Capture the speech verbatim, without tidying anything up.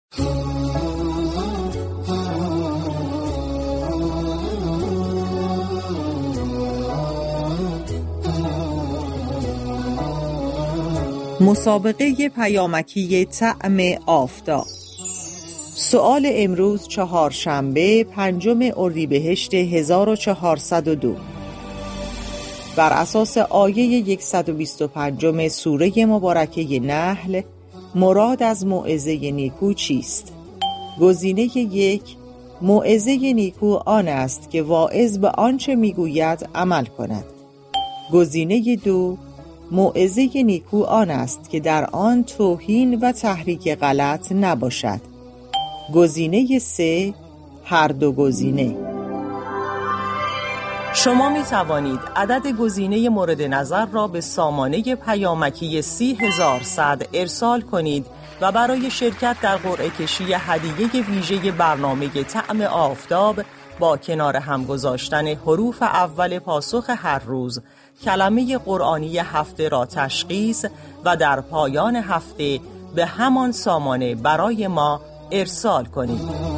مسابقه پیامکی طعم آفتاب. سؤال امروز چهارشنبه پنجم اردیبهشت هزار و چهارصد و دو بر اساس آیه صد و بیست و پنج سوره مبارکه نحل، مراد از موعظه نیکو چیست؟ گزینه یک، موعظه نیکو آن است که واعظ به آنچه میگوید عمل کند. گزینه دو، موعظه نیکو آن است که در آن توهین و تحریک غلط نباشد. گزینه سه، هر دو گزینه. شما می توانید عدد گزینه مورد نظر را به سامانه پیامکی سی هزار صد ارسال کنید و برای شرکت در قرعه کشی هدیه ویژه برنامه طعم آفتاب با کنار هم گذاشتن حروف اول پاسخ هر روز کلمه قرآنی هفته را تشخیص و در پایان هفته به همان سامانه برای ما ارسال کنید.